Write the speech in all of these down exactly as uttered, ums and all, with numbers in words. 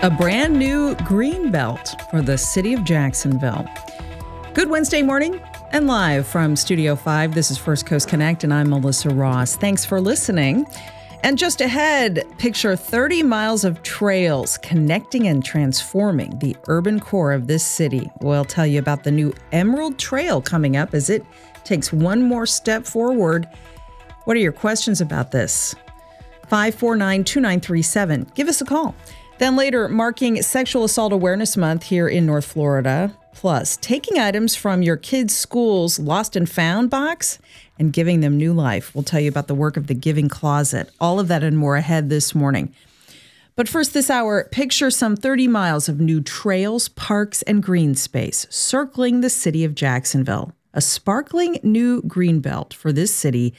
a brand new green belt for the city of Jacksonville. Good Wednesday morning and live from Studio five. This is First Coast Connect and I'm Melissa Ross. Thanks for listening. And just ahead, picture thirty miles of trails connecting and transforming the urban core of this city. We'll tell you about the new Emerald Trail coming up as it takes one more step forward. What are your questions about this? five four nine, two nine three seven. Give us a call. Then later, marking Sexual Assault Awareness Month here in North Florida. Plus, taking items from your kids' school's lost and found box and giving them new life. We'll tell you about the work of the Giving Closet. All of that and more ahead this morning. But first this hour, picture some thirty miles of new trails, parks, and green space circling the city of Jacksonville. A sparkling new green belt for this city,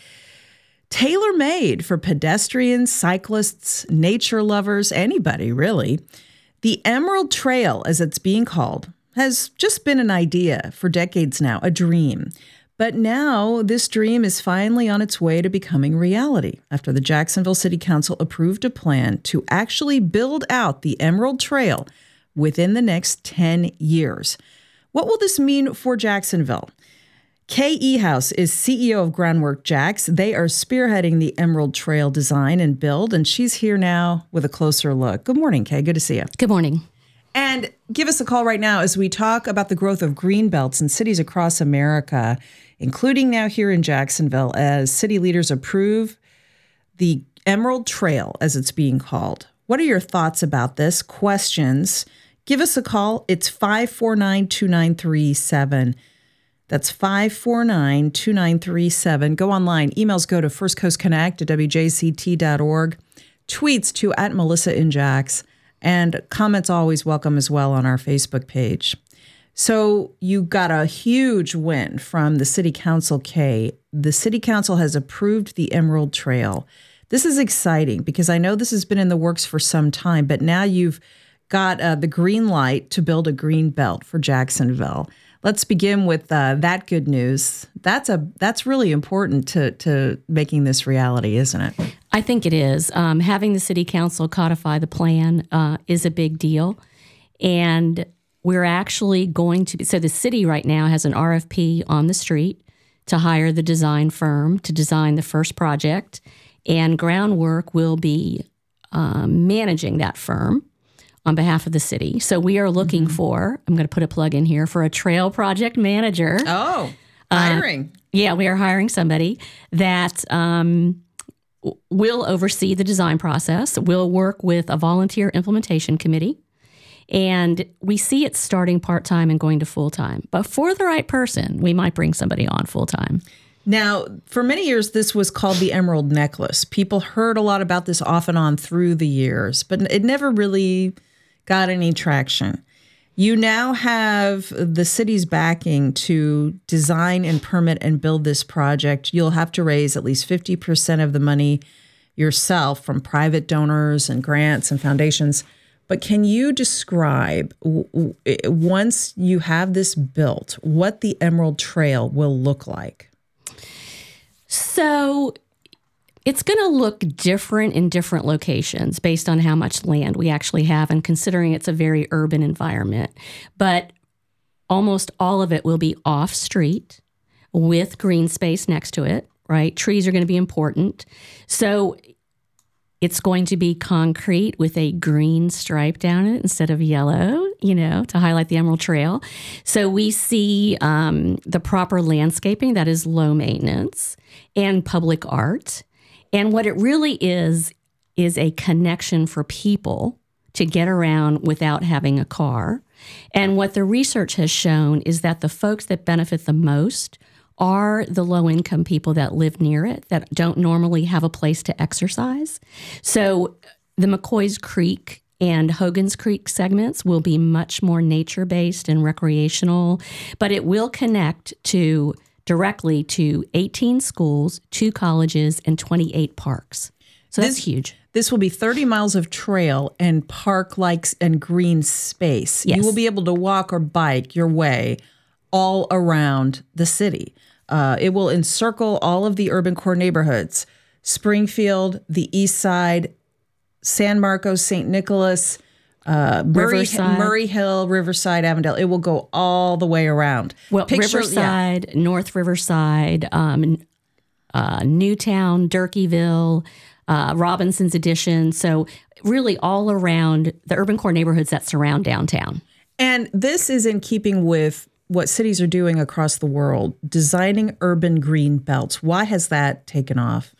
tailor-made for pedestrians, cyclists, nature lovers, anybody really. The Emerald Trail, as it's being called, has just been an idea for decades now, a dream. But now this dream is finally on its way to becoming reality after the Jacksonville City Council approved a plan to actually build out the Emerald Trail within the next ten years. What will this mean for Jacksonville? Kay Ehouse is C E O of Groundwork Jacks. They are spearheading the Emerald Trail design and build, and she's here now with a closer look. Good morning, Kay. Good to see you. Good morning. And give us a call right now as we talk about the growth of green belts in cities across America, including now here in Jacksonville, as city leaders approve the Emerald Trail, as it's being called. What are your thoughts about this? Questions? Give us a call. It's five four nine, two nine three seven. That's five four nine, two nine three seven. Go online. Emails go to first coast connect at w j c t dot org. Tweets to at Melissa in Jacks. And comments always welcome as well on our Facebook page. So you got a huge win from the City Council, Kay. The City Council has approved the Emerald Trail. This is exciting because I know this has been in the works for some time, but now you've got uh, the green light to build a green belt for Jacksonville. Let's begin with uh, that good news. That's a that's really important to to making this reality, isn't it? I think it is. Um, having the city council codify the plan uh, is a big deal. And we're actually going to, so the city right now has an R F P on the street to hire the design firm to design the first project. And Groundwork will be um, managing that firm on behalf of the city. So we are looking mm-hmm. for, I'm going to put a plug in here, for a trail project manager. Oh, hiring. Uh, yeah, we are hiring somebody that um, will oversee the design process. We'll work with a volunteer implementation committee. And we see it starting part-time and going to full-time. But for the right person, we might bring somebody on full-time. Now, for many years, this was called the Emerald Necklace. People heard a lot about this off and on through the years, but it never really got any traction. You now have the city's backing to design and permit and build this project. You'll have to raise at least fifty percent of the money yourself from private donors and grants and foundations. But can you describe, once you have this built, what the Emerald Trail will look like? So it's going to look different in different locations based on how much land we actually have and considering it's a very urban environment. But almost all of it will be off-street with green space next to it, right? Trees are going to be important. So it's going to be concrete with a green stripe down it instead of yellow, you know, to highlight the Emerald Trail. So we see um, the proper landscaping that is low maintenance and public art. And what it really is, is a connection for people to get around without having a car. And what the research has shown is that the folks that benefit the most are the low-income people that live near it, that don't normally have a place to exercise. So the McCoy's Creek and Hogan's Creek segments will be much more nature-based and recreational, but it will connect to directly to eighteen schools, two colleges, and twenty-eight parks. So that's this, huge. This will be thirty miles of trail and park-like and green space. Yes. You will be able to walk or bike your way all around the city. Uh, it will encircle all of the urban core neighborhoods, Springfield, the East Side, San Marcos, Saint Nicholas, uh, Murray, Riverside. Murray Hill, Riverside, Avondale. It will go all the way around. Well, Picture, Riverside, yeah. North Riverside, um, uh, Newtown, Durkeeville, uh, Robinson's Addition. So really all around the urban core neighborhoods that surround downtown. And this is in keeping with what cities are doing across the world, designing urban green belts. Why has that taken off?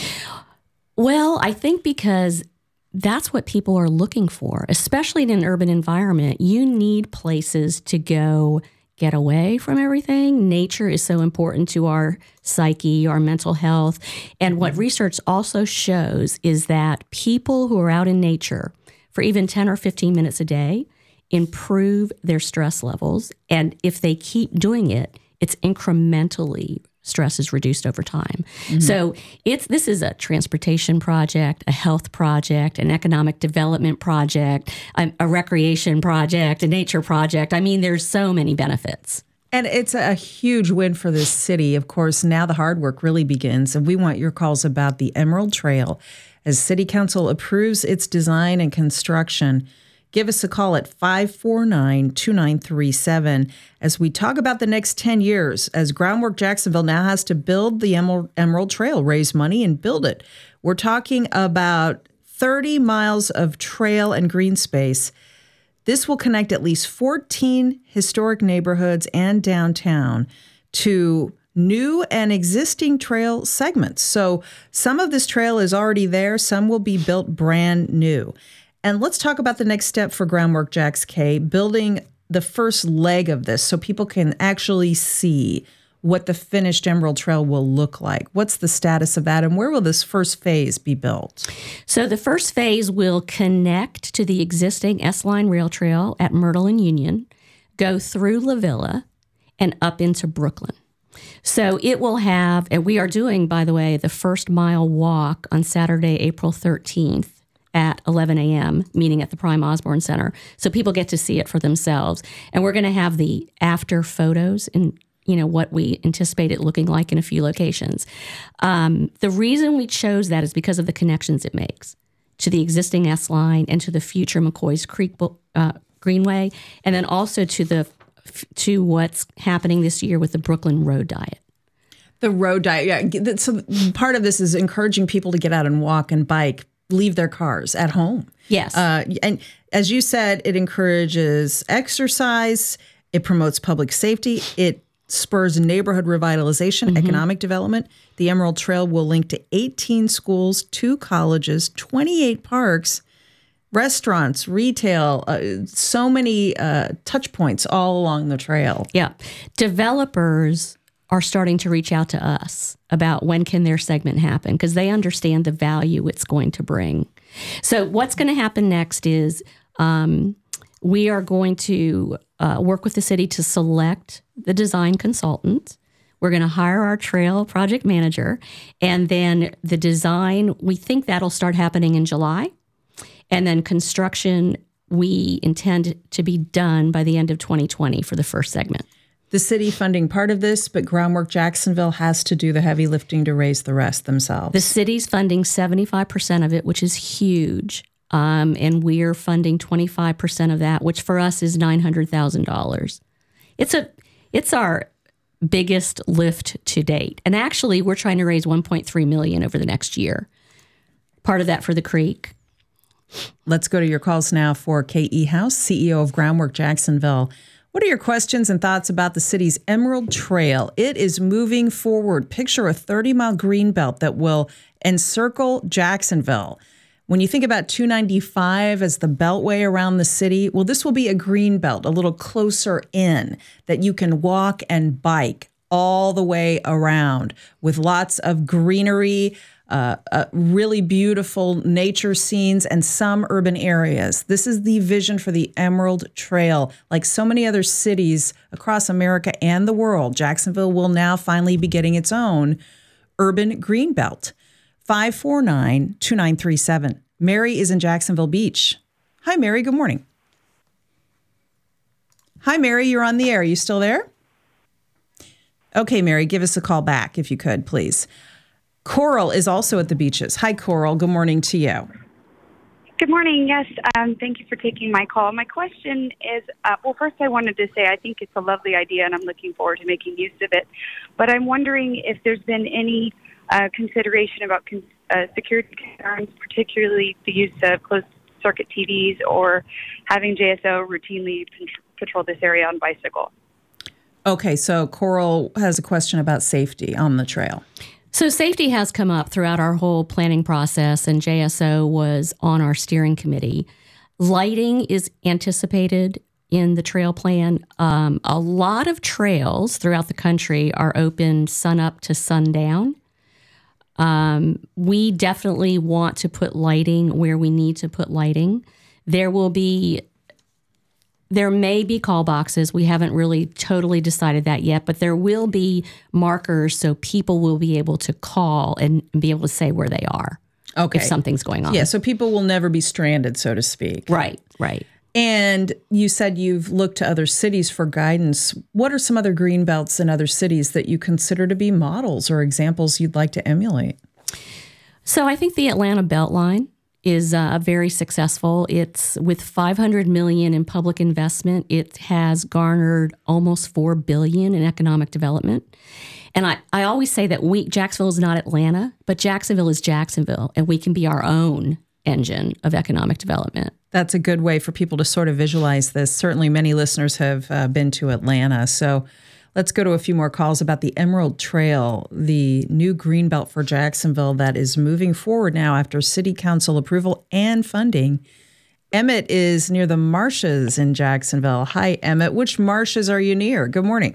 Well, I think because that's what people are looking for, especially in an urban environment. You need places to go get away from everything. Nature is so important to our psyche, our mental health. And what research also shows is that people who are out in nature for even ten or fifteen minutes a day improve their stress levels. And if they keep doing it, it's incrementally stress is reduced over time. Mm-hmm. So it's this is a transportation project, a health project, an economic development project, a, a recreation project, a nature project. I mean, there's so many benefits. And it's a huge win for this city. Of course, now the hard work really begins, and we want your calls about the Emerald Trail as City Council approves its design and construction. Give us a call at five four nine, two nine three seven as we talk about the next ten years as Groundwork Jacksonville now has to build the Emerald, Emerald Trail, raise money and build it. We're talking about thirty miles of trail and green space. This will connect at least fourteen historic neighborhoods and downtown to new and existing trail segments. So some of this trail is already there. Some will be built brand new. And let's talk about the next step for Groundwork Jax K, building the first leg of this so people can actually see what the finished Emerald Trail will look like. What's the status of that, and where will this first phase be built? So the first phase will connect to the existing S-Line Rail Trail at Myrtle and Union, go through La Villa, and up into Brooklyn. So it will have, and we are doing, by the way, the first mile walk on Saturday, April thirteenth. At eleven a.m., meeting at the Prime Osborne Center. So people get to see it for themselves. And we're going to have the after photos and, you know, what we anticipate it looking like in a few locations. Um, the reason we chose that is because of the connections it makes to the existing S-Line and to the future McCoy's Creek uh, Greenway, and then also to the to what's happening this year with the Brooklyn Road Diet. The road diet, yeah. So part of this is encouraging people to get out and walk and bike, leave their cars at home. Yes. Uh, and as you said, it encourages exercise. It promotes public safety. It spurs neighborhood revitalization, mm-hmm. economic development. The Emerald Trail will link to eighteen schools, two colleges, twenty-eight parks, restaurants, retail, uh, so many uh, touch points all along the trail. Yeah. Developers are starting to reach out to us about when can their segment happen because they understand the value it's going to bring. So what's going to happen next is um, we are going to uh, work with the city to select the design consultant. We're going to hire our trail project manager, and then the design, we think that'll start happening in July. And then construction, we intend to be done by the end of twenty twenty for the first segment. The city funding part of this, but Groundwork Jacksonville has to do the heavy lifting to raise the rest themselves. The city's funding seventy-five percent of it, which is huge. Um, and we're funding twenty-five percent of that, which for us is nine hundred thousand dollars. It's a, it's our biggest lift to date. And actually, we're trying to raise one point three million dollars over the next year. Part of that for the creek. Let's go to your calls now for Kay Ehouse, C E O of Groundwork Jacksonville. What are your questions and thoughts about the city's Emerald Trail? It is moving forward. Picture a thirty-mile green belt that will encircle Jacksonville. When you think about two ninety-five as the beltway around the city, well, this will be a green belt, a little closer in, that you can walk and bike all the way around with lots of greenery, Uh, uh, really beautiful nature scenes, and some urban areas. This is the vision for the Emerald Trail. Like so many other cities across America and the world, Jacksonville will now finally be getting its own urban green belt. five four nine, two nine three seven. Mary is in Jacksonville Beach. Hi, Mary. Good morning. Hi, Mary. You're on the air. Are you still there? Okay, Mary, give us a call back if you could, please. Coral is also at the beaches. Hi, Coral. Good morning to you. Good morning. Yes, um, thank you for taking my call. My question is, uh, well, first I wanted to say I think it's a lovely idea, and I'm looking forward to making use of it. But I'm wondering if there's been any uh, consideration about con- uh, security concerns, particularly the use of closed-circuit T Vs or having J S O routinely patrol this area on bicycle. Okay, so Coral has a question about safety on the trail. So safety has come up throughout our whole planning process, and J S O was on our steering committee. Lighting is anticipated in the trail plan. Um, a lot of trails throughout the country are open sun up to sundown. Um, we definitely want to put lighting where we need to put lighting. There will be There may be call boxes. We haven't really totally decided that yet, but there will be markers so people will be able to call and be able to say where they are. Okay. If something's going on. Yeah, so people will never be stranded, so to speak. Right, right. And you said you've looked to other cities for guidance. What are some other green belts in other cities that you consider to be models or examples you'd like to emulate? So I think the Atlanta Beltline is uh, very successful. It's with five hundred million dollars in public investment. It has garnered almost four billion dollars in economic development. And I, I always say that we Jacksonville is not Atlanta, but Jacksonville is Jacksonville, and we can be our own engine of economic development. That's a good way for people to sort of visualize this. Certainly many listeners have uh, been to Atlanta. So let's go to a few more calls about the Emerald Trail, the new greenbelt for Jacksonville that is moving forward now after city council approval and funding. Emmett is near the marshes in Jacksonville. Hi, Emmett. Which marshes are you near? Good morning.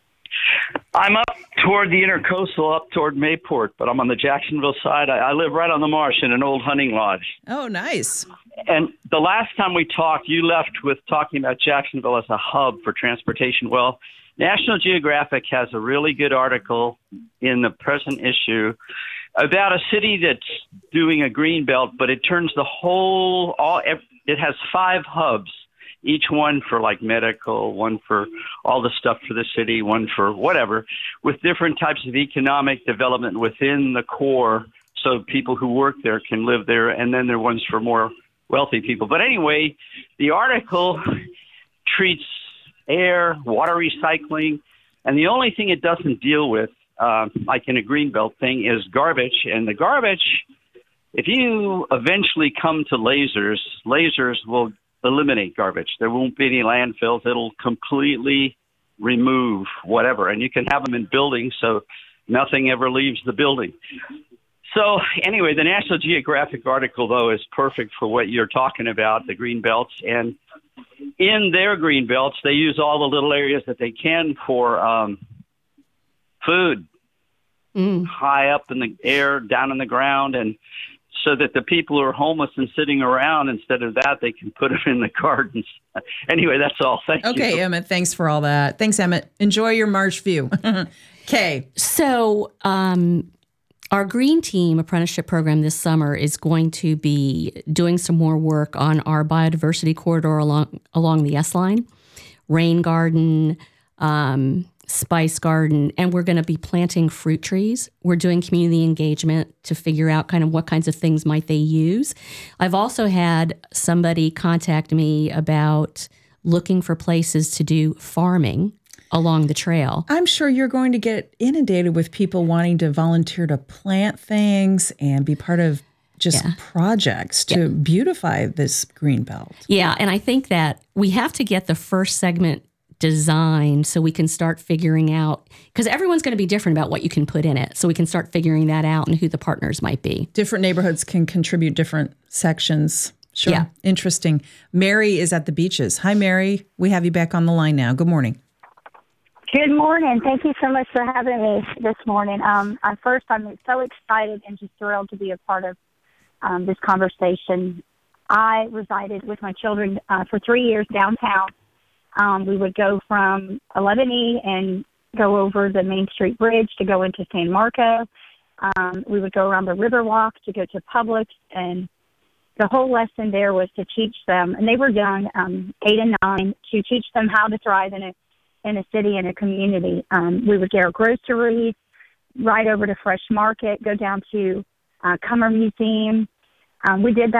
I'm up toward the intercoastal, up toward Mayport, but I'm on the Jacksonville side. I, I live right on the marsh in an old hunting lodge. Oh, nice. And the last time we talked, you left with talking about Jacksonville as a hub for transportation. Well, National Geographic has a really good article in the present issue about a city that's doing a green belt, but it turns the whole, all. It has five hubs, each one for like medical, one for all the stuff for the city, one for whatever, with different types of economic development within the core so people who work there can live there, and then there are ones for more wealthy people. But anyway, the article treats air, water recycling, and the only thing it doesn't deal with, uh, like in a greenbelt thing, is garbage. And the garbage, if you eventually come to lasers, lasers will eliminate garbage. There won't be any landfills. It'll completely remove whatever, and you can have them in buildings so nothing ever leaves the building. So anyway, the National Geographic article, though, is perfect for what you're talking about, the green belts. And in their green belts, they use all the little areas that they can for um, food, mm. high up in the air, down in the ground, and so that the people who are homeless and sitting around, instead of that, they can put them in the gardens. Anyway, that's all. Thank okay, you. Okay, Emmett, thanks for all that. Thanks, Emmett. Enjoy your marsh view. Okay. So um, our Green Team apprenticeship program this summer is going to be doing some more work on our biodiversity corridor along along the S line, rain garden, um, spice garden, and we're going to be planting fruit trees. We're doing community engagement to figure out kind of what kinds of things might they use. I've also had somebody contact me about looking for places to do farming along the trail. I'm sure you're going to get inundated with people wanting to volunteer to plant things and be part of just yeah. projects to yeah. beautify this green belt. Yeah, and I think that we have to get the first segment designed so we can start figuring out, because everyone's going to be different about what you can put in it, so we can start figuring that out and who the partners might be. Different neighborhoods can contribute different sections. Sure. Yeah. Interesting. Mary is at the beaches. Hi, Mary. We have you back on the line now. Good morning. Good morning. Thank you so much for having me this morning. Um, uh, first, I'm so excited and just thrilled to be a part of um, this conversation. I resided with my children uh, for three years downtown. Um, we would go from eleven E and go over the Main Street Bridge to go into San Marco. Um, we would go around the Riverwalk to go to Publix, and the whole lesson there was to teach them, and they were young, um, eight and nine, to teach them how to thrive in a in a city and a community. Um, we would get our groceries, ride over to Fresh Market, go down to uh, Cummer Museum. Um, we did that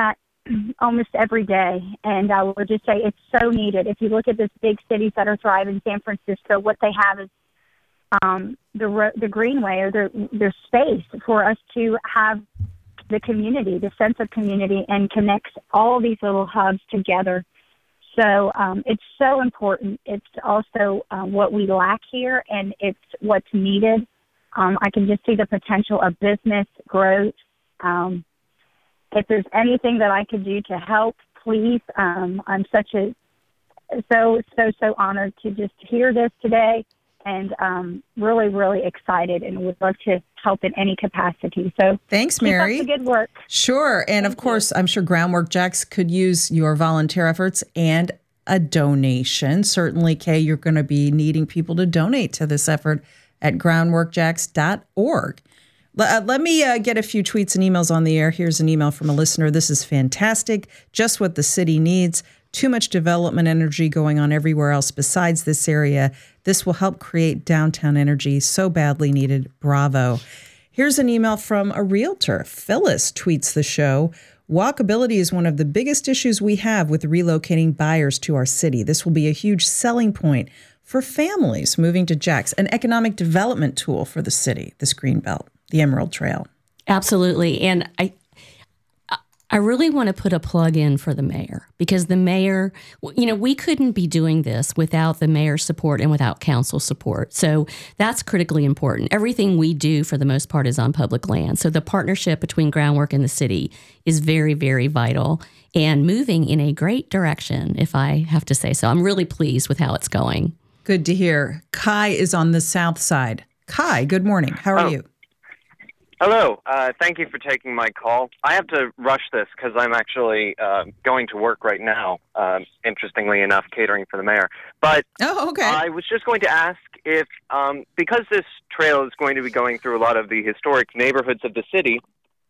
almost every day, and I will just say it's so needed. If you look at these big cities that are thriving, San Francisco, what they have is um, the ro- the greenway or their their space for us to have the community, the sense of community, and connects all these little hubs together. So um, it's so important. It's also uh, what we lack here, and it's what's needed. Um, I can just see the potential of business growth. Um, if there's anything that I could do to help, please. Um, I'm such a so so so honored to just hear this today, and um, really really excited, and would love to help in any capacity. So thanks, Mary. Keep up the good work. Sure, and Thank of course, you. I'm sure Groundwork Jacks could use your volunteer efforts and a donation. Certainly, Kay, you're going to be needing people to donate to this effort at groundwork jacks dot org. Uh, let me uh, get a few tweets and emails on the air. Here's an email from a listener. This is fantastic. Just what the city needs. Too much development energy going on everywhere else besides this area. This will help create downtown energy so badly needed. Bravo. Here's an email from a realtor. Phyllis tweets the show. Walkability is one of the biggest issues we have with relocating buyers to our city. This will be a huge selling point for families moving to Jax, an economic development tool for the city, this Greenbelt, the Emerald Trail. Absolutely. And I I really want to put a plug in for the mayor, because the mayor, you know, we couldn't be doing this without the mayor's support and without council support. So that's critically important. Everything we do, for the most part, is on public land. So the partnership between Groundwork and the city is very, very vital and moving in a great direction, if I have to say so. I'm really pleased with how it's going. Good to hear. Kai is on the south side. Kai, good morning. How are oh. you? Hello. Uh, thank you for taking my call. I have to rush this because I'm actually uh, going to work right now, uh, interestingly enough, catering for the mayor. But oh, okay. I was just going to ask if, um, because this trail is going to be going through a lot of the historic neighborhoods of the city,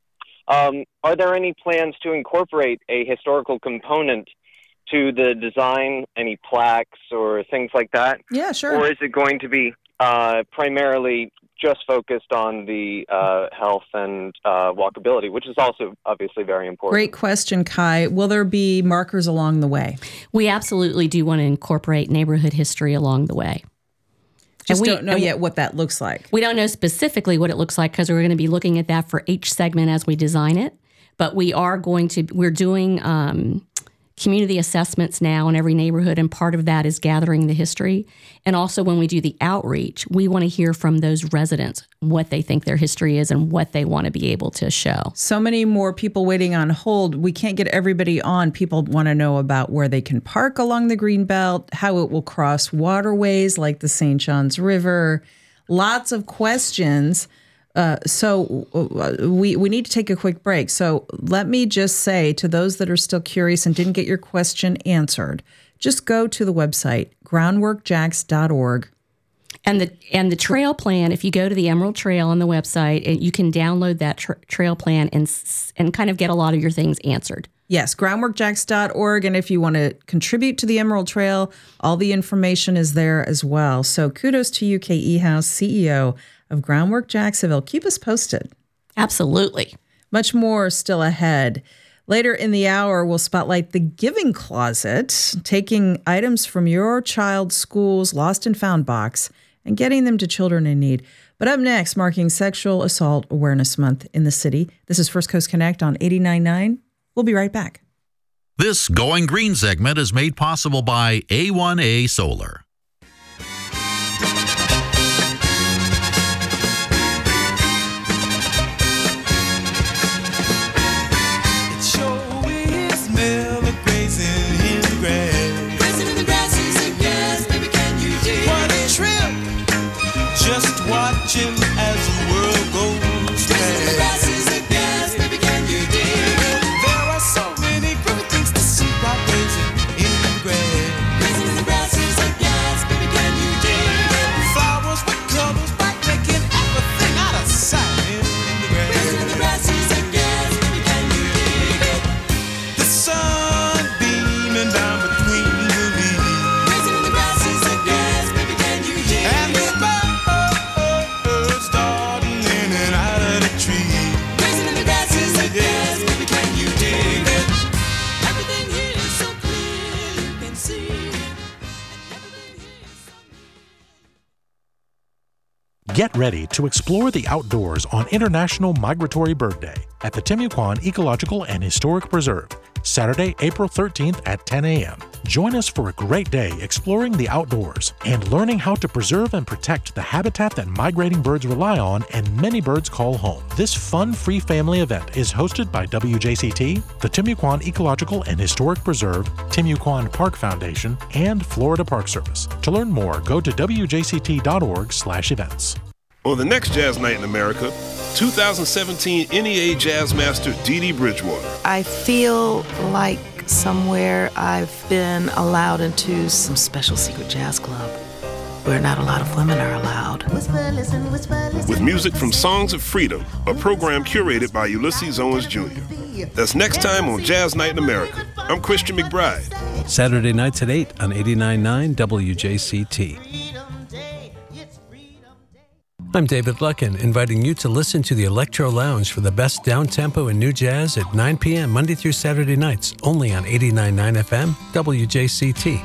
um, are there any plans to incorporate a historical component to the design, any plaques or things like that? Yeah, sure. Or is it going to be uh, primarily just focused on the uh, health and uh, walkability, which is also obviously very important? Great question, Kai. Will there be markers along the way? We absolutely do want to incorporate neighborhood history along the way. Just we, don't know yet what that looks like. We don't know specifically what it looks like because we're going to be looking at that for each segment as we design it. But we are going to, we're doing um, community assessments now in every neighborhood, and part of that is gathering the history. And also when we do the outreach, we want to hear from those residents what they think their history is and what they want to be able to show. So many more people waiting on hold. We can't get everybody on. People want to know about where they can park along the Greenbelt, how it will cross waterways like the Saint Johns River. Lots of questions. Uh, so uh, we, we need to take a quick break. So let me just say to those that are still curious and didn't get your question answered, just go to the website, groundwork jacks dot org. And the and the trail plan, if you go to the Emerald Trail on the website, you can download that tra- trail plan and and kind of get a lot of your things answered. Yes, groundwork jacks dot org. And if you want to contribute to the Emerald Trail, all the information is there as well. So kudos to you, Kay Ehouse, C E O of Groundwork Jacksonville. Keep us posted. Absolutely. Much more still ahead. Later in the hour, we'll spotlight the Giving Closet, taking items from your child's school's lost and found box and getting them to children in need. But up next, marking Sexual Assault Awareness Month in the city. This is First Coast Connect on eighty-nine point nine. We'll be right back. This Going Green segment is made possible by A one A Solar. Watching as the world goes past. The grass is a gas, baby, can you dig it? There are so many great things to see while blazing in the grass. The grass is a gas, baby, can you dig it? Flowers with colors bright, making everything out of sight in the grass. The grass is a gas, baby, can you dig it? The sun beaming down between the leaves. The grass is a gas, baby, can you dig it? And the Get ready to explore the outdoors on International Migratory Bird Day at the Timucuan Ecological and Historic Preserve, Saturday, April thirteenth at ten a.m. Join us for a great day exploring the outdoors and learning how to preserve and protect the habitat that migrating birds rely on and many birds call home. This fun, free family event is hosted by W J C T, the Timucuan Ecological and Historic Preserve, Timucuan Park Foundation, and Florida Park Service. To learn more, go to w j c t dot org slash events. On the next Jazz Night in America, two thousand seventeen N E A Jazz Master Dee Dee Bridgewater. I feel like somewhere I've been allowed into some special secret jazz club where not a lot of women are allowed. With music from Songs of Freedom, a program curated by Ulysses Owens Junior That's next time on Jazz Night in America. I'm Christian McBride. Saturday nights at eight on eighty-nine point nine W J C T. I'm David Luckin, inviting you to listen to the Electro Lounge for the best down-tempo and new jazz at nine p.m. Monday through Saturday nights, only on eighty-nine point nine F M, W J C T.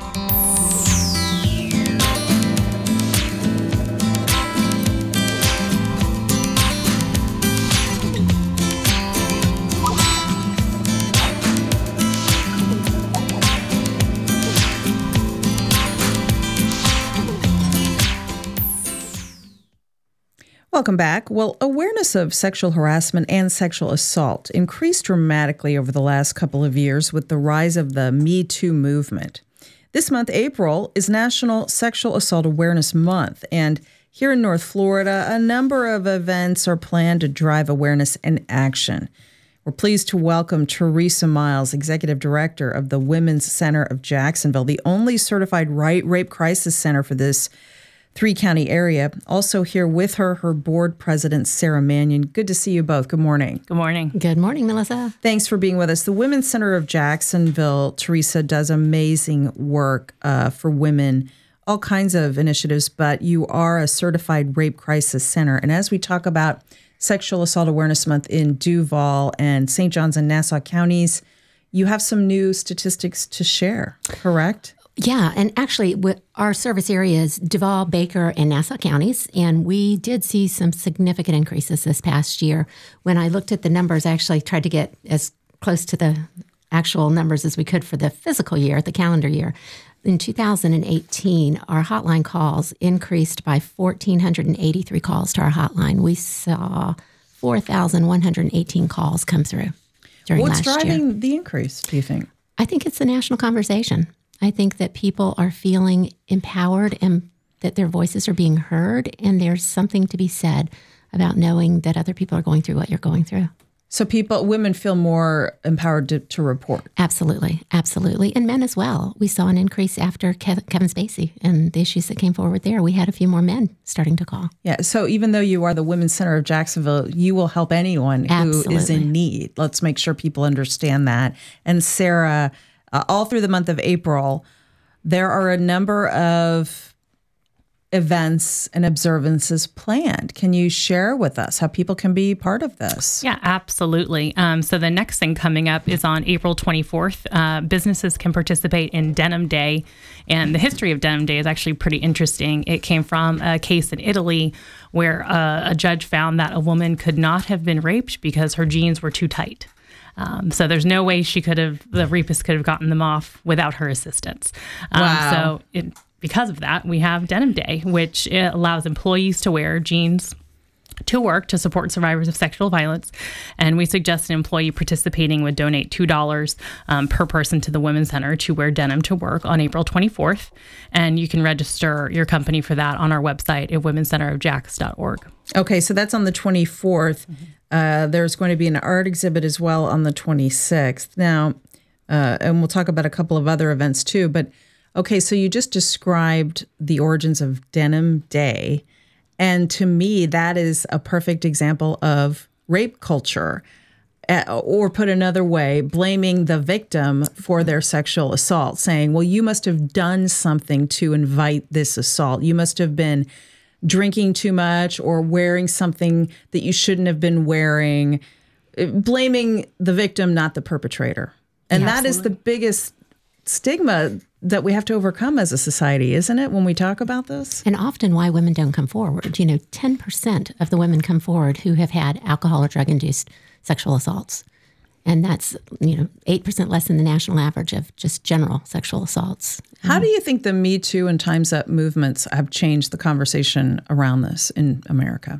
Welcome back. Well, awareness of sexual harassment and sexual assault increased dramatically over the last couple of years with the rise of the Me Too movement. This month, April, is National Sexual Assault Awareness Month, and here in North Florida, a number of events are planned to drive awareness and action. We're pleased to welcome Teresa Miles, Executive Director of the Women's Center of Jacksonville, the only certified rape crisis center for this three-county area. Also here with her, her board president, Sarah Mannion. Good to see you both. Good morning. Good morning. Good morning, Melissa. Thanks for being with us. The Women's Center of Jacksonville, Teresa, does amazing work uh, for women, all kinds of initiatives, but you are a certified rape crisis center. And as we talk about Sexual Assault Awareness Month in Duval and Saint Johns and Nassau counties, you have some new statistics to share, correct? Yeah, and actually, our service area is Duval, Baker, and Nassau counties, and we did see some significant increases this past year. When I looked at the numbers, I actually tried to get as close to the actual numbers as we could for the physical year, the calendar year. In two thousand eighteen, our hotline calls increased by one thousand four hundred eighty-three calls to our hotline. We saw four thousand one hundred eighteen calls come through during What's last year. What's driving the increase, do you think? I think it's the national conversation. I think that people are feeling empowered and that their voices are being heard, and there's something to be said about knowing that other people are going through what you're going through. So people, women feel more empowered to, to report. Absolutely, absolutely. And men as well. We saw an increase after Kev- Kevin Spacey and the issues that came forward there. We had a few more men starting to call. Yeah, so even though you are the Women's Center of Jacksonville, you will help anyone Absolutely. who is in need. Let's make sure people understand that. And Sarah, Uh, all through the month of April, there are a number of events and observances planned. Can you share with us how people can be part of this? Yeah, absolutely. Um, so the next thing coming up is on April twenty-fourth. Uh, businesses can participate in Denim Day. And the history of Denim Day is actually pretty interesting. It came from a case in Italy where uh, a judge found that a woman could not have been raped because her jeans were too tight. Um, so there's no way she could have, the rapist could have gotten them off without her assistance. Um, Wow. So it, because of that, we have Denim Day, which it allows employees to wear jeans to work to support survivors of sexual violence. And we suggest an employee participating would donate two dollars um, per person to the Women's Center to wear denim to work on April twenty-fourth. And you can register your company for that on our website at women's center of jax dot org. Okay, so that's on the twenty-fourth. Mm-hmm. Uh, there's going to be an art exhibit as well on the twenty-sixth. Now, uh, and we'll talk about a couple of other events too. But okay, so you just described the origins of Denim Day. And to me, that is a perfect example of rape culture. Uh, or put another way, blaming the victim for their sexual assault, saying, well, you must have done something to invite this assault. You must have been drinking too much or wearing something that you shouldn't have been wearing, blaming the victim, not the perpetrator. And yeah, that absolutely. is the biggest stigma that we have to overcome as a society, isn't it, when we talk about this? And often why women don't come forward. You know, ten percent of the women come forward who have had alcohol or drug-induced sexual assaults. And that's, you know, eight percent less than the national average of just general sexual assaults. How do you think the Me Too and Time's Up movements have changed the conversation around this in America?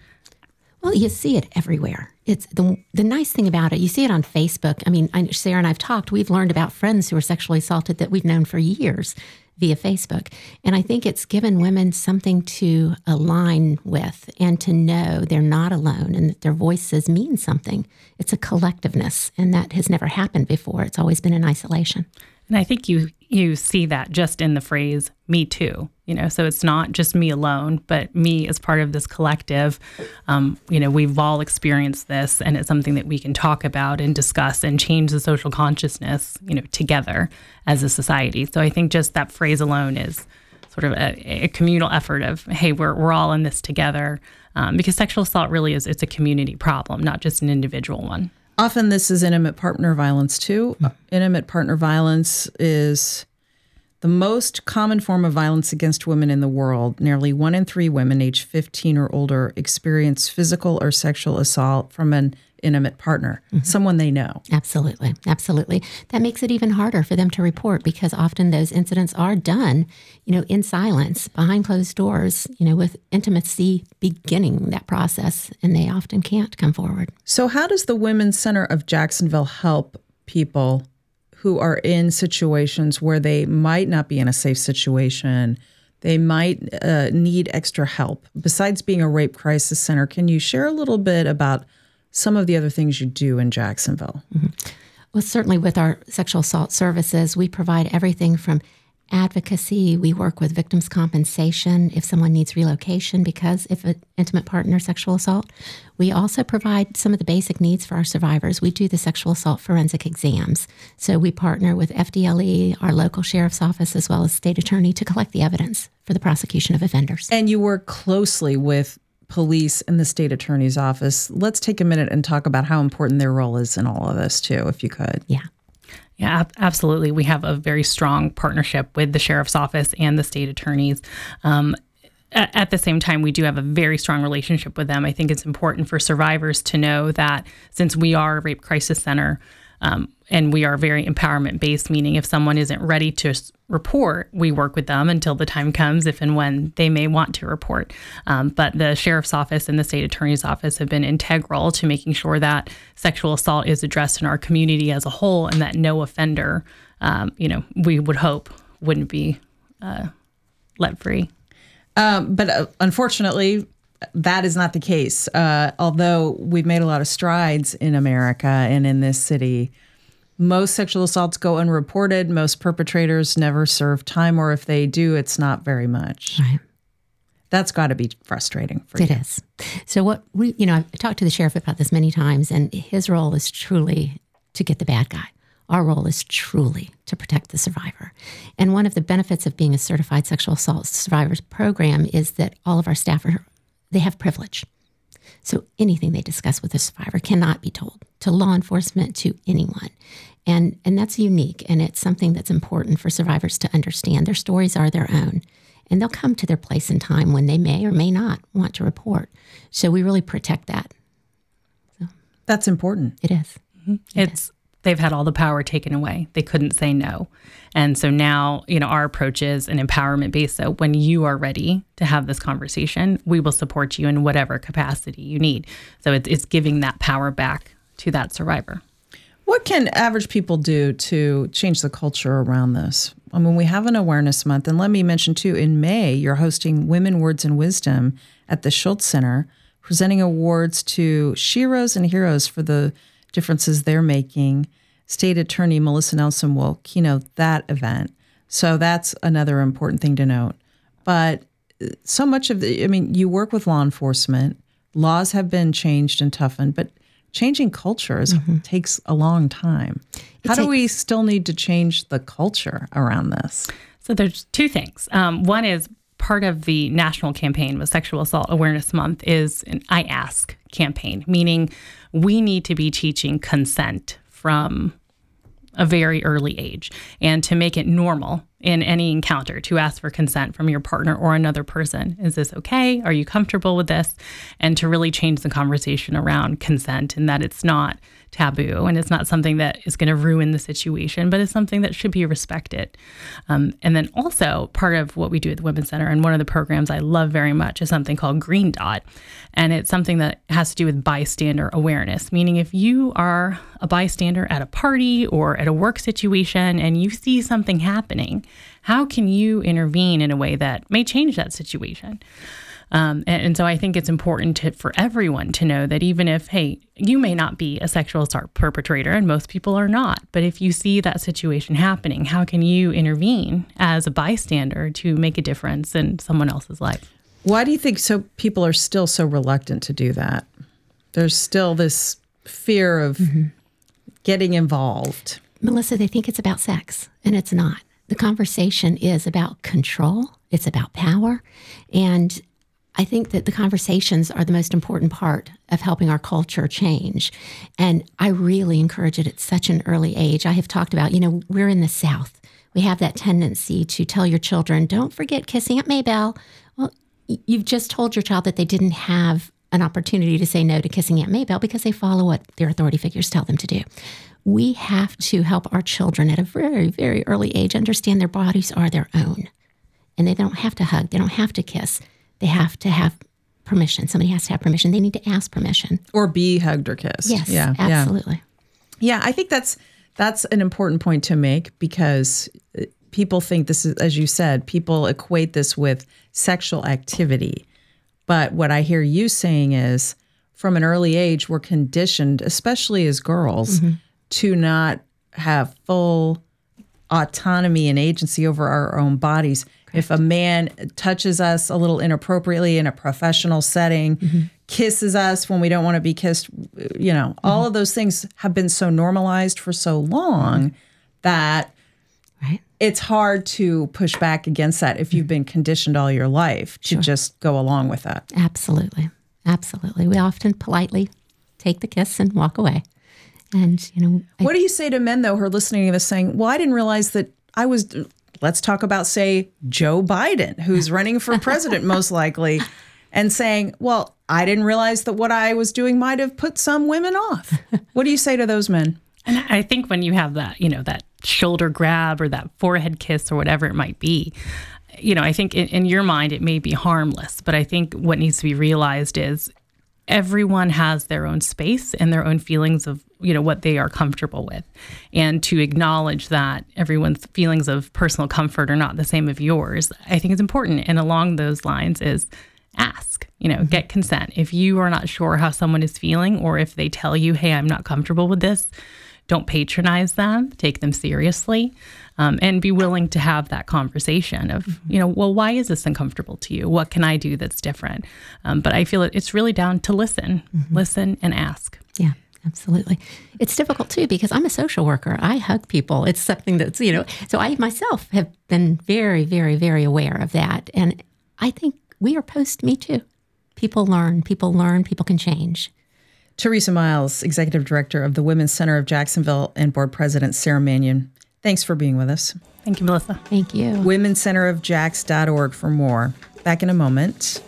Well, you see it everywhere. It's the the nice thing about it. You see it on Facebook. I mean, I, Sarah and I've talked. We've learned about friends who were sexually assaulted that we've known for years via Facebook. And I think it's given women something to align with and to know they're not alone and that their voices mean something. It's a collectiveness, and that has never happened before. It's always been in isolation. And I think you you see that just in the phrase "me too." You know, so it's not just me alone, but me as part of this collective. Um, you know, we've all experienced this, and it's something that we can talk about and discuss and change the social consciousness, you know, together as a society. So I think just that phrase alone is sort of a, a communal effort of, hey, we're we're all in this together, um, because sexual assault really is it's a community problem, not just an individual one. Often this is intimate partner violence too. Mm. Intimate partner violence is the most common form of violence against women in the world. Nearly one in three women aged fifteen or older experience physical or sexual assault from an intimate partner, mm-hmm. someone they know. Absolutely. Absolutely. That makes it even harder for them to report, because often those incidents are done, you know, in silence, behind closed doors, you know, with intimacy beginning that process, and they often can't come forward. So how does the Women's Center of Jacksonville help people who are in situations where they might not be in a safe situation? They might uh, need extra help. Besides being a rape crisis center, can you share a little bit about some of the other things you do in Jacksonville? Mm-hmm. Well, certainly with our sexual assault services, we provide everything from advocacy. We work with victims' compensation if someone needs relocation because of an intimate partner sexual assault. We also provide some of the basic needs for our survivors. We do the sexual assault forensic exams. So we partner with F D L E, our local sheriff's office, as well as state attorney to collect the evidence for the prosecution of offenders. And you work closely with police and the state attorney's office. Let's take a minute and talk about how important their role is in all of this too, if you could. Yeah. Yeah, absolutely. We have a very strong partnership with the sheriff's office and the state attorneys. Um, at, at the same time, we do have a very strong relationship with them. I think it's important for survivors to know that since we are a rape crisis center, um, and we are very empowerment-based, meaning if someone isn't ready to report, we work with them until the time comes if and when they may want to report. Um, but the sheriff's office and the state attorney's office have been integral to making sure that sexual assault is addressed in our community as a whole, and that no offender, um, you know, we would hope wouldn't be uh, let free. Um, but uh, unfortunately, that is not the case. Uh, although we've made a lot of strides in America and in this city, most sexual assaults go unreported. Most perpetrators never serve time, or if they do, it's not very much. Right. That's got to be frustrating for it you. It is. So what we, you know, I've talked to the sheriff about this many times, and his role is truly to get the bad guy. Our role is truly to protect the survivor. And one of the benefits of being a certified sexual assault survivors program is that all of our staff are, they have privilege. So anything they discuss with a survivor cannot be told to law enforcement, to anyone. And and that's unique, and it's something that's important for survivors to understand. Their stories are their own, and they'll come to their place and time when they may or may not want to report. So we really protect that. So, that's important. It is. Mm-hmm. It it's is. They've had all the power taken away. They couldn't say no. And so now, you know, our approach is an empowerment base. So when you are ready to have this conversation, we will support you in whatever capacity you need. So it's, it's giving that power back to that survivor. What can average people do to change the culture around this? I mean, we have an awareness month. And let me mention, too, in May, you're hosting Women, Words, and Wisdom at the Schultz Center, presenting awards to sheroes and heroes for the differences they're making. State Attorney Melissa Nelson will keynote that event. So that's another important thing to note. But so much of the, I mean, you work with law enforcement. Laws have been changed and toughened, but changing cultures mm-hmm. takes a long time. How do we still need to change the culture around this? So there's two things. Um, one is part of the national campaign with Sexual Assault Awareness Month is an I Ask campaign, meaning we need to be teaching consent from a very early age, and to make it normal in any encounter to ask for consent from your partner or another person. Is this okay? Are you comfortable with this? And to really change the conversation around consent, and that it's not taboo and it's not something that is going to ruin the situation, but it's something that should be respected. Um, and then also part of what we do at the Women's Center, and one of the programs I love very much, is something called Green Dot. And it's something that has to do with bystander awareness, meaning if you are a bystander at a party or at a work situation and you see something happening, how can you intervene in a way that may change that situation? Um, and, and so I think it's important to, for everyone to know that even if, hey, you may not be a sexual assault perpetrator, and most people are not, but if you see that situation happening, how can you intervene as a bystander to make a difference in someone else's life? Why do you think so people are still so reluctant to do that? There's still this fear of mm-hmm. getting involved. Melissa, they think it's about sex, and it's not. The conversation is about control. It's about power. And I think that the conversations are the most important part of helping our culture change. And I really encourage it at such an early age. I have talked about, you know, we're in the South. We have that tendency to tell your children, don't forget kissing Aunt Maybelle. Well, you've just told your child that they didn't have an opportunity to say no to kissing Aunt Maybelle because they follow what their authority figures tell them to do. We have to help our children at a very, very early age understand their bodies are their own. And they don't have to hug. They don't have to kiss. They have to have permission. Somebody has to have permission. They need to ask permission. Or be hugged or kissed. Yes, yeah, absolutely. Yeah. yeah, I think that's that's an important point to make, because people think this is, as you said, people equate this with sexual activity. But what I hear you saying is, from an early age, we're conditioned, especially as girls, mm-hmm. to not have full autonomy and agency over our own bodies. Correct. If a man touches us a little inappropriately in a professional setting, mm-hmm. kisses us when we don't want to be kissed, you know, mm-hmm. all of those things have been so normalized for so long mm-hmm. that right. it's hard to push back against that if you've been conditioned all your life to sure. just go along with that. Absolutely. Absolutely. We often politely take the kiss and walk away. And, you know, I, what do you say to men, though, who are listening to this saying, well, I didn't realize that I was, let's talk about, say, Joe Biden, who's running for president most likely, and saying, well, I didn't realize that what I was doing might have put some women off. What do you say to those men? And I think when you have that, you know, that shoulder grab or that forehead kiss or whatever it might be, you know, I think in, in your mind it may be harmless, but I think what needs to be realized is everyone has their own space and their own feelings of, you know, what they are comfortable with. And to acknowledge that everyone's feelings of personal comfort are not the same of yours, I think is important. And along those lines is ask, you know, mm-hmm. get consent. If you are not sure how someone is feeling, or if they tell you, hey, I'm not comfortable with this, don't patronize them, take them seriously, um, and be willing to have that conversation of, mm-hmm. you know, well, why is this uncomfortable to you? What can I do that's different? Um, but I feel it, it's really down to listen, mm-hmm. listen and ask. Yeah, absolutely. It's difficult too, because I'm a social worker. I hug people. It's something that's, you know, so I myself have been very, very, very aware of that. And I think we are post Me Too. People learn, people learn, people can change. Teresa Miles, Executive Director of the Women's Center of Jacksonville, and Board President Sarah Mannion. Thanks for being with us. Thank you, Melissa. Thank you. women's center of jax dot org for more. Back in a moment.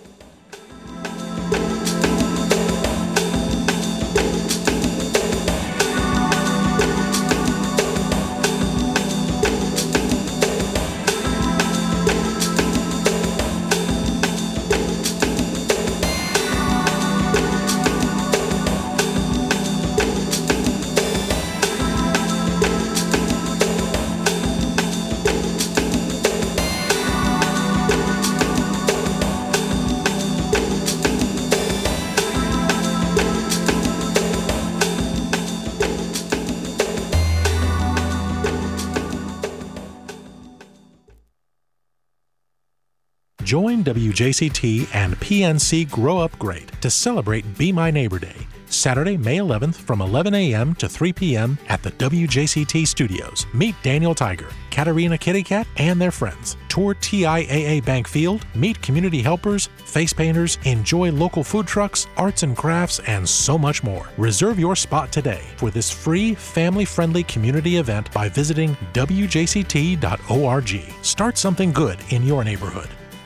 Join W J C T and P N C Grow Up Great to celebrate Be My Neighbor Day. Saturday, May eleventh from eleven a.m. to three p.m. at the W J C T studios. Meet Daniel Tiger, Katarina Kitty Cat, and their friends. Tour T I A A Bank Field, meet community helpers, face painters, enjoy local food trucks, arts and crafts, and so much more. Reserve your spot today for this free, family-friendly community event by visiting W J C T dot org. Start something good in your neighborhood.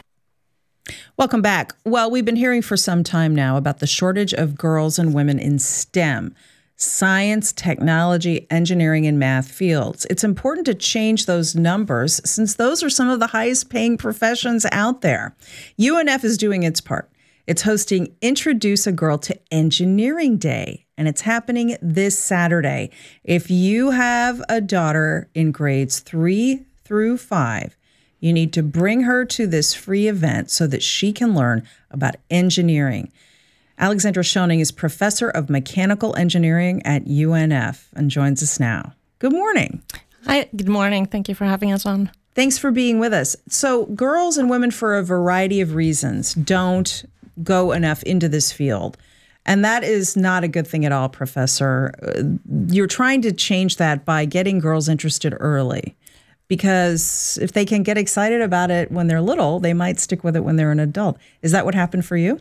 Welcome back. Well, we've been hearing for some time now about the shortage of girls and women in STEM, science, technology, engineering, and math fields. It's important to change those numbers since those are some of the highest paying professions out there. U N F is doing its part. It's hosting Introduce a Girl to Engineering Day, and it's happening this Saturday. If you have a daughter in grades three through five, you need to bring her to this free event so that she can learn about engineering. Alexandra Schoening is professor of mechanical engineering at U N F and joins us now. Good morning. Hi, good morning. Thank you for having us on. Thanks for being with us. So girls and women, for a variety of reasons, don't go enough into this field. And that is not a good thing at all, Professor. You're trying to change that by getting girls interested early. Because if they can get excited about it when they're little, they might stick with it when they're an adult. Is that what happened for you?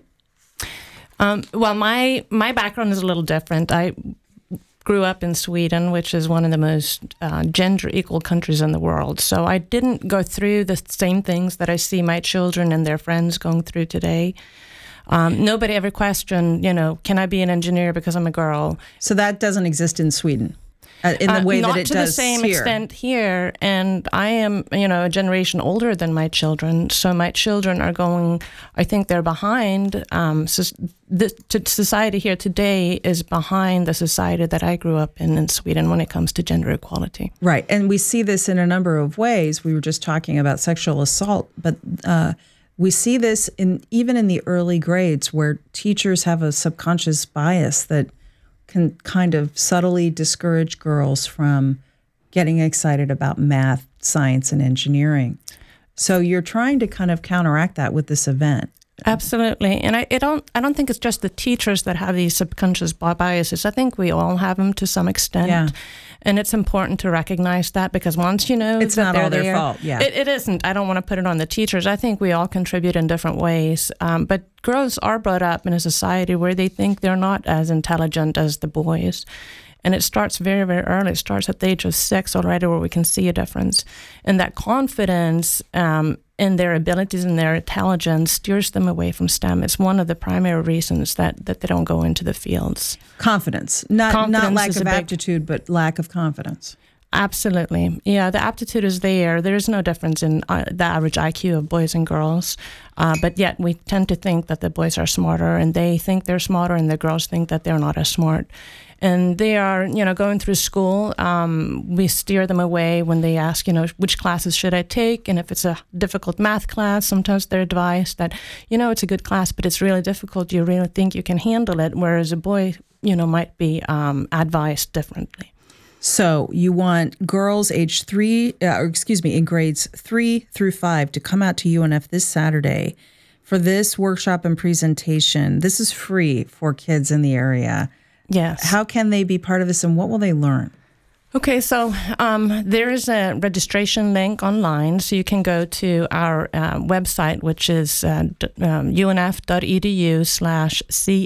Um, well, my my background is a little different. I grew up in Sweden, which is one of the most uh, gender equal countries in the world. So I didn't go through the same things that I see my children and their friends going through today. Um, nobody ever questioned, you know, can I be an engineer because I'm a girl? So that doesn't exist in Sweden? Uh, in the way uh, that it does here. Not to the same here. extent here. And I am, you know, a generation older than my children. So my children are going, I think they're behind. Um, so the to society here today is behind the society that I grew up in in Sweden when it comes to gender equality. Right. And we see this in a number of ways. We were just talking about sexual assault, but uh, we see this in even in the early grades where teachers have a subconscious bias that can kind of subtly discourage girls from getting excited about math, science, and engineering. So you're trying to kind of counteract that with this event. Absolutely. And I, I don't I don't think it's just the teachers that have these subconscious biases. I think we all have them to some extent. Yeah. And it's important to recognize that because once you know it's that not they're all their there, fault. Yeah. It, it isn't. I don't want to put it on the teachers. I think we all contribute in different ways. Um, but girls are brought up in a society where they think they're not as intelligent as the boys. And it starts very, very early. It starts at the age of six already where we can see a difference. And that confidence um, in their abilities and their intelligence steers them away from STEM. It's one of the primary reasons that, that they don't go into the fields. Confidence. Not, confidence not lack is of a big, aptitude, but lack of confidence. Absolutely. Yeah, the aptitude is there. There is no difference in uh, the average I Q of boys and girls. Uh, but yet we tend to think that the boys are smarter and they think they're smarter and the girls think that they're not as smart. And they are, you know, going through school. Um, we steer them away when they ask, you know, which classes should I take? And if it's a difficult math class, sometimes they're advised that, you know, it's a good class, but it's really difficult. You really think you can handle it? Whereas a boy, you know, might be um, advised differently. So you want girls age three, uh, or excuse me, in grades three through five to come out to U N F this Saturday for this workshop and presentation. This is free for kids in the area. Yes. How can they be part of this and what will they learn? Okay, so um, there is a registration link online, so you can go to our uh, website, which is uh, um, unf.edu slash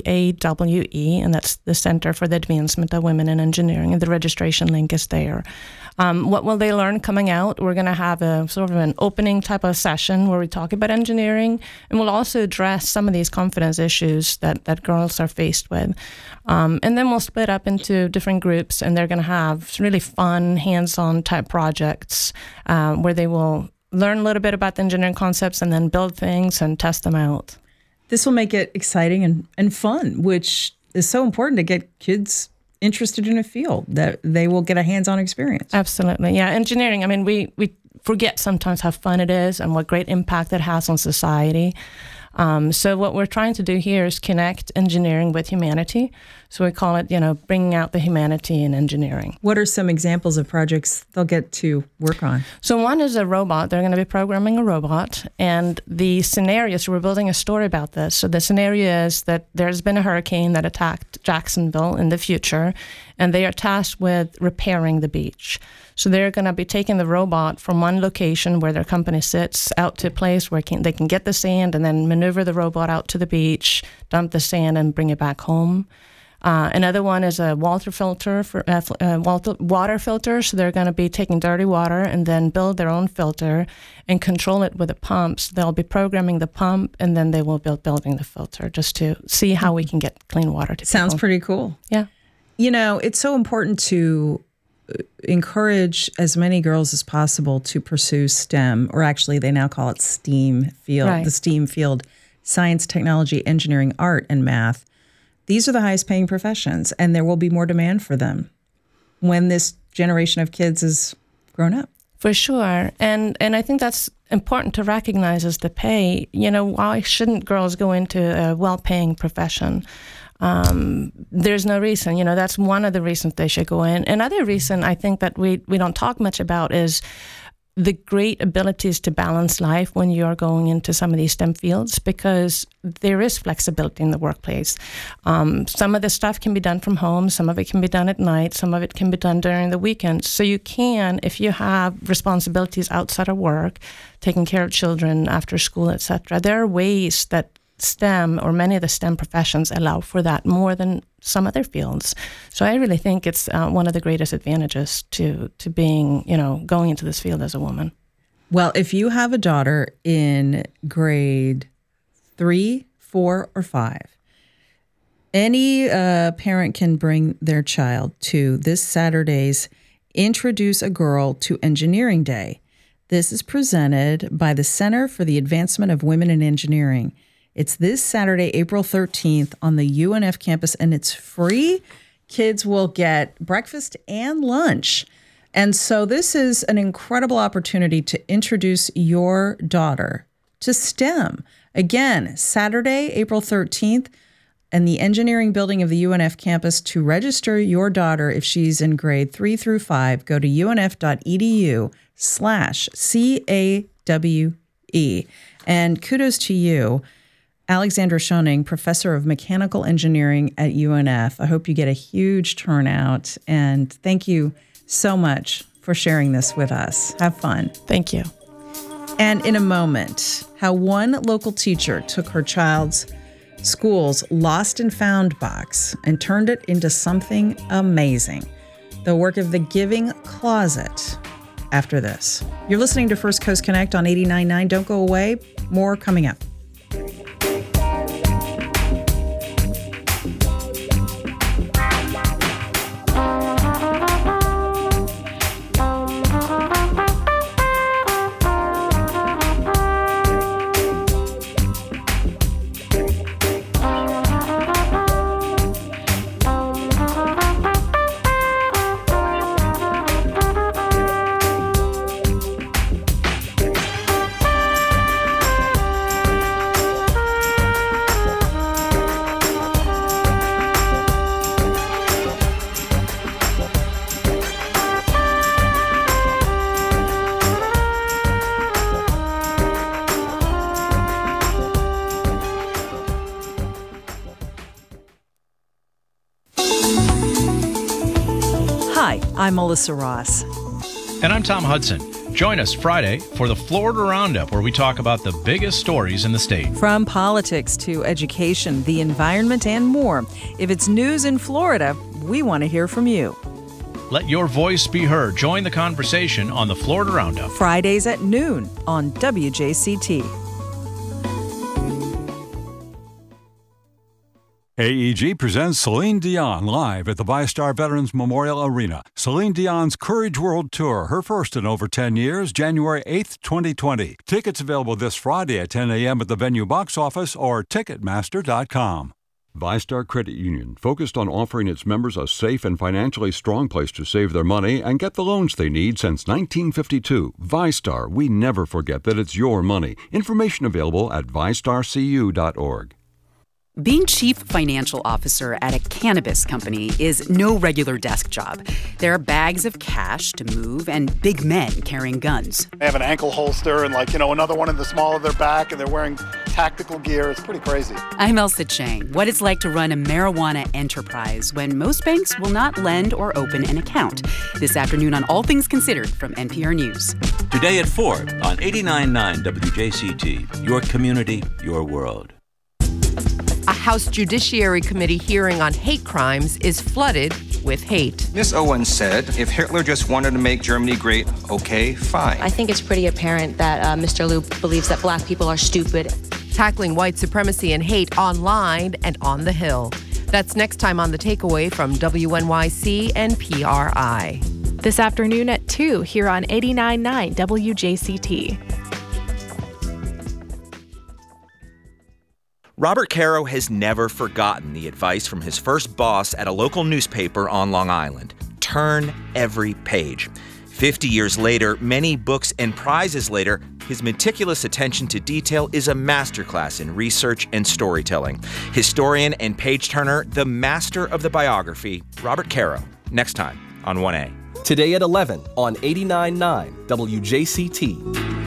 CAWE, and that's the Center for the Advancement of Women in Engineering, and the registration link is there. Um, what will they learn coming out? We're going to have a sort of an opening type of session where we talk about engineering, and we'll also address some of these confidence issues that, that girls are faced with. Um, and then we'll split up into different groups, and they're going to have really fun, hands-on type projects um, where they will learn a little bit about the engineering concepts and then build things and test them out. This will make it exciting and, and fun, which is so important to get kids interested in a field, that they will get a hands-on experience. Absolutely. Yeah. Engineering, I mean, we, we forget sometimes how fun it is and what great impact it has on society. Um, so what we're trying to do here is connect engineering with humanity. So we call it, you know, bringing out the humanity in engineering. What are some examples of projects they'll get to work on? So one is a robot. They're going to be programming a robot. And the scenario, so we're building a story about this. So the scenario is that there's been a hurricane that attacked Jacksonville in the future, and they are tasked with repairing the beach. So they're going to be taking the robot from one location where their company sits out to a place where can, they can get the sand and then maneuver the robot out to the beach, dump the sand, and bring it back home. Uh, another one is a water filter for uh, uh, water filter. So they're going to be taking dirty water and then build their own filter and control it with a pump. So they'll be programming the pump, and then they will be building the filter just to see how we can get clean water to Sounds people. pretty cool. Yeah. You know, it's so important to encourage as many girls as possible to pursue STEM, or actually they now call it STEAM field, Right. the STEAM field, science, technology, engineering, art, and math. These are the highest paying professions, and there will be more demand for them when this generation of kids is grown up. For sure. And and I think that's important to recognize as the pay. You know, why shouldn't girls go into a well-paying profession? Um, there's no reason. You know, that's one of the reasons they should go in. Another reason I think that we, we don't talk much about is the great abilities to balance life when you're going into some of these STEM fields, because there is flexibility in the workplace. Um, some of the stuff can be done from home, some of it can be done at night, some of it can be done during the weekends. So you can, if you have responsibilities outside of work, taking care of children after school, et cetera, there are ways that STEM, or many of the STEM professions, allow for that more than some other fields. So I really think it's uh, one of the greatest advantages to to being, you know, going into this field as a woman. Well, if you have a daughter in grade three, four, or five, any uh, parent can bring their child to this Saturday's Introduce a Girl to Engineering Day. This is presented by the Center for the Advancement of Women in Engineering. It's this Saturday, April thirteenth, on the U N F campus, and it's free. Kids will get breakfast and lunch. And so this is an incredible opportunity to introduce your daughter to STEM. Again, Saturday, April thirteenth, in the engineering building of the U N F campus. To register your daughter, if she's in grade three through five, go to unf.edu slash C A W E. And kudos to you, Alexandra Schoening, professor of mechanical engineering at U N F. I hope you get a huge turnout, and thank you so much for sharing this with us. Have fun. Thank you. And in a moment, how one local teacher took her child's school's lost and found box and turned it into something amazing. The work of the Giving Closet. After this, you're listening to First Coast Connect on eighty-nine point nine. Don't go away. More coming up. Hi, I'm Melissa Ross. And I'm Tom Hudson. Join us Friday for the Florida Roundup, where we talk about the biggest stories in the state. From politics to education, the environment, and more. If it's news in Florida, we want to hear from you. Let your voice be heard. Join the conversation on the Florida Roundup. Fridays at noon on W J C T. A E G presents Celine Dion live at the VyStar Veterans Memorial Arena. Celine Dion's Courage World Tour, her first in over ten years, January eighth, twenty twenty. Tickets available this Friday at ten a.m. at the venue box office or Ticketmaster dot com. ViStar Credit Union, focused on offering its members a safe and financially strong place to save their money and get the loans they need since nineteen fifty-two. ViStar, we never forget that it's your money. Information available at vi star c u dot org. Being chief financial officer at a cannabis company is no regular desk job. There are bags of cash to move and big men carrying guns. They have an ankle holster and, like, you know, another one in the small of their back, and they're wearing tactical gear. It's pretty crazy. I'm Elsa Chang. What it's like to run a marijuana enterprise when most banks will not lend or open an account. This afternoon on All Things Considered from N P R News. Today at four on eighty-nine point nine W J C T. Your community, your world. A House Judiciary Committee hearing on hate crimes is flooded with hate. Miz Owen said, if Hitler just wanted to make Germany great, okay, fine. I think it's pretty apparent that uh, Mister Liu believes that black people are stupid. Tackling white supremacy and hate online and on the Hill. That's next time on The Takeaway from W N Y C and P R I. This afternoon at two here on eighty-nine point nine W J C T. Robert Caro has never forgotten the advice from his first boss at a local newspaper on Long Island. Turn every page. Fifty years later, many books and prizes later, his meticulous attention to detail is a masterclass in research and storytelling. Historian and page-turner, the master of the biography, Robert Caro. Next time on one A. Today at eleven on eighty-nine point nine W J C T.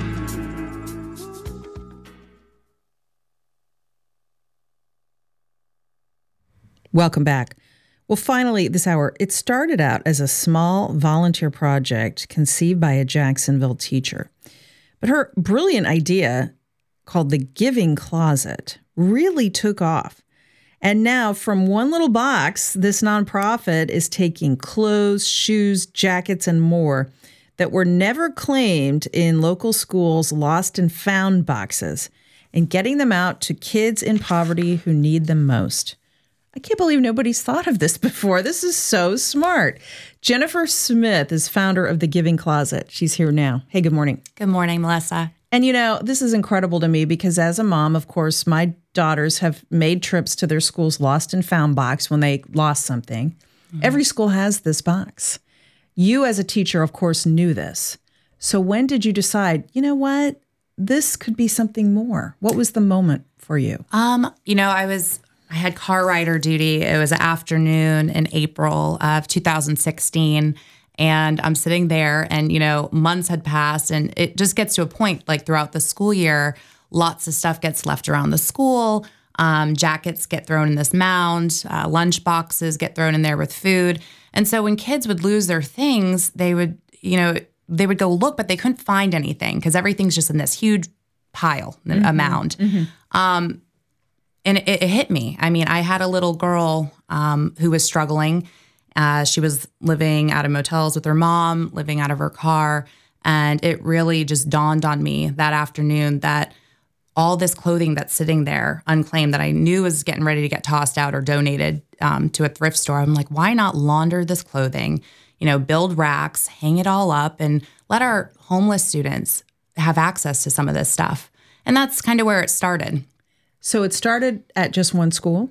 Welcome back. Well, finally, this hour, it started out as a small volunteer project conceived by a Jacksonville teacher. But her brilliant idea, called the Giving Closet, really took off. And now, from one little box, this nonprofit is taking clothes, shoes, jackets, and more that were never claimed in local schools' lost and found boxes and getting them out to kids in poverty who need them most. I can't believe nobody's thought of this before. This is so smart. Jennifer Smith is founder of the Giving Closet. She's here now. Hey, good morning. Good morning, Melissa. And you know, this is incredible to me because as a mom, of course, my daughters have made trips to their school's lost and found box when they lost something. Mm-hmm. Every school has this box. You as a teacher, of course, knew this. So when did you decide, you know what, this could be something more? What was the moment for you? Um, you know, I was... I had car rider duty. It was an afternoon in April of two thousand sixteen. And I'm sitting there and, you know, months had passed and it just gets to a point like throughout the school year, lots of stuff gets left around the school. Um, jackets get thrown in this mound. Uh, lunch boxes get thrown in there with food. And so when kids would lose their things, they would, you know, they would go look, but they couldn't find anything because everything's just in this huge pile, mm-hmm. a mound. Mm-hmm. Um, And it, it hit me. I mean, I had a little girl um, who was struggling. Uh, she was living out of motels with her mom, living out of her car. And it really just dawned on me that afternoon that all this clothing that's sitting there unclaimed that I knew was getting ready to get tossed out or donated um, to a thrift store. I'm like, why not launder this clothing, you know, build racks, hang it all up and let our homeless students have access to some of this stuff. And that's kind of where it started. So it started at just one school?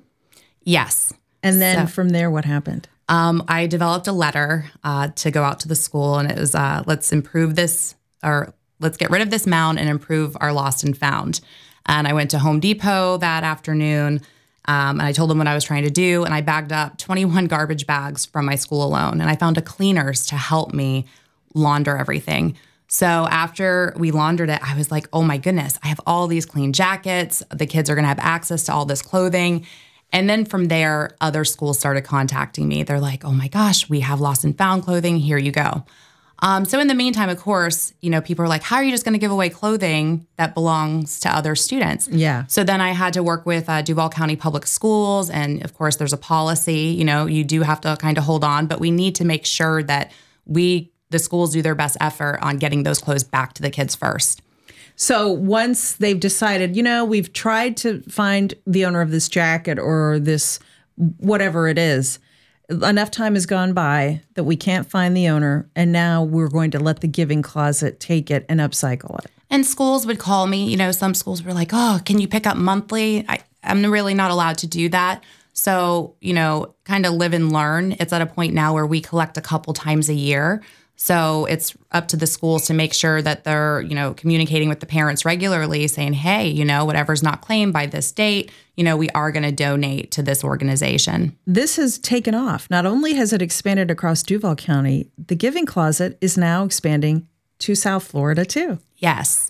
Yes. And then so, from there, what happened? Um, I developed a letter uh, to go out to the school, and it was, uh, let's improve this, or let's get rid of this mound and improve our lost and found. And I went to Home Depot that afternoon, um, and I told them what I was trying to do, and I bagged up twenty-one garbage bags from my school alone, and I found a cleaners to help me launder everything. So after we laundered it, I was like, oh my goodness, I have all these clean jackets. The kids are going to have access to all this clothing. And then from there, other schools started contacting me. They're like, oh my gosh, we have lost and found clothing. Here you go. Um, so in the meantime, of course, you know, people are like, how are you just going to give away clothing that belongs to other students? Yeah. So then I had to work with uh, Duval County Public Schools. And of course, there's a policy, you know, you do have to kind of hold on, but we need to make sure that we the schools do their best effort on getting those clothes back to the kids first. So once they've decided, you know, we've tried to find the owner of this jacket or this, whatever it is, enough time has gone by that we can't find the owner. And now we're going to let the Giving Closet take it and upcycle it. And schools would call me, you know, some schools were like, oh, can you pick up monthly? I, I'm really not allowed to do that. So, you know, kind of live and learn. It's at a point now where we collect a couple times a year. So it's up to the schools to make sure that they're, you know, communicating with the parents regularly, saying, hey, you know, whatever's not claimed by this date, you know, we are going to donate to this organization. This has taken off. Not only has it expanded across Duval County, the Giving Closet is now expanding to South Florida too. Yes.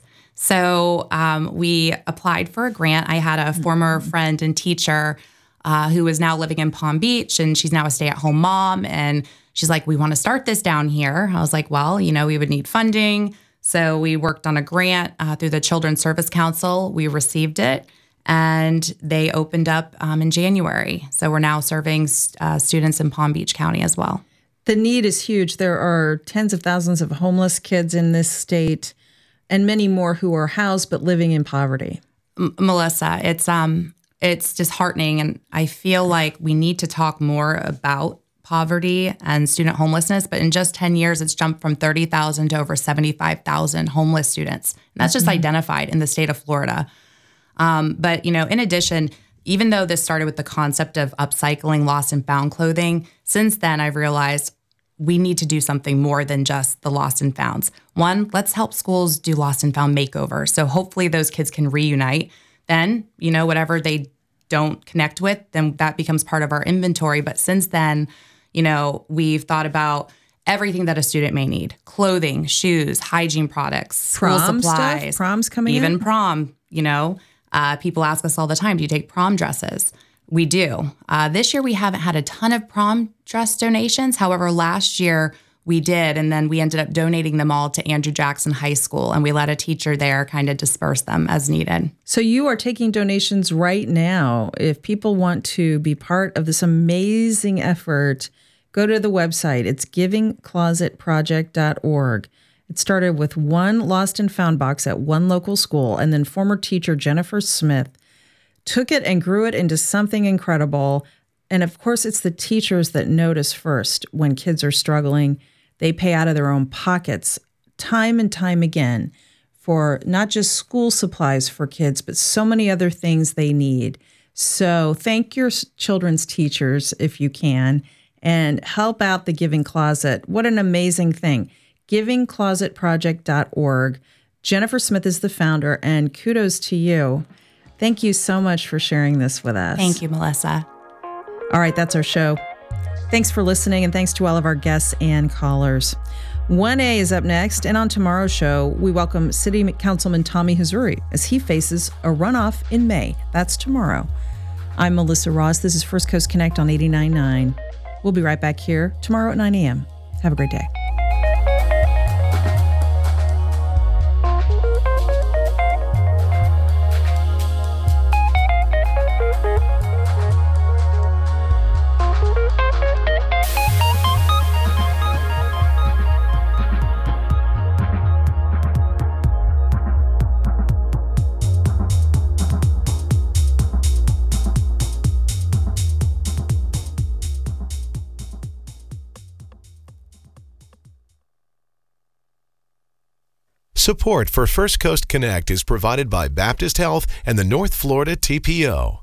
So um, we applied for a grant. I had a former friend and teacher uh, who is now living in Palm Beach, and she's now a stay-at-home mom. And she's like, we want to start this down here. I was like, well, you know, we would need funding. So we worked on a grant uh, through the Children's Service Council. We received it, and they opened up um, in January. So we're now serving uh, students in Palm Beach County as well. The need is huge. There are tens of thousands of homeless kids in this state, and many more who are housed but living in poverty. M- Melissa, it's um, it's disheartening, and I feel like we need to talk more about poverty and student homelessness. But in just ten years, it's jumped from thirty thousand to over seventy-five thousand homeless students. And that's just mm-hmm. identified in the state of Florida. Um, but, you know, in addition, even though this started with the concept of upcycling lost and found clothing, since then I've realized we need to do something more than just the lost and founds. One, let's help schools do lost and found makeovers. So hopefully those kids can reunite. Then, you know, whatever they don't connect with, then that becomes part of our inventory. But since then, you know, we've thought about everything that a student may need: clothing, shoes, hygiene products, school prom supplies. Stuff? Prom's coming even in? prom, you know. Uh, people ask us all the time, do you take prom dresses? We do. Uh, this year, we haven't had a ton of prom dress donations. However, last year we did, and then we ended up donating them all to Andrew Jackson High School, and we let a teacher there kind of disperse them as needed. So you are taking donations right now. If people want to be part of this amazing effort, go to the website. It's giving closet project dot org. It started with one lost and found box at one local school, and then former teacher Jennifer Smith took it and grew it into something incredible. And of course, it's the teachers that notice first when kids are struggling. They pay out of their own pockets time and time again for not just school supplies for kids, but so many other things they need. So thank your children's teachers if you can, and help out the Giving Closet. What an amazing thing. giving closet project dot org. Jennifer Smith is the founder, and kudos to you. Thank you so much for sharing this with us. Thank you, Melissa. All right, that's our show. Thanks for listening, and thanks to all of our guests and callers. one A is up next, and on tomorrow's show, we welcome City Councilman Tommy Hazouri as he faces a runoff in May. That's tomorrow. I'm Melissa Ross. This is First Coast Connect on eighty-nine point nine. We'll be right back here tomorrow at nine a.m. Have a great day. Support for First Coast Connect is provided by Baptist Health and the North Florida T P O.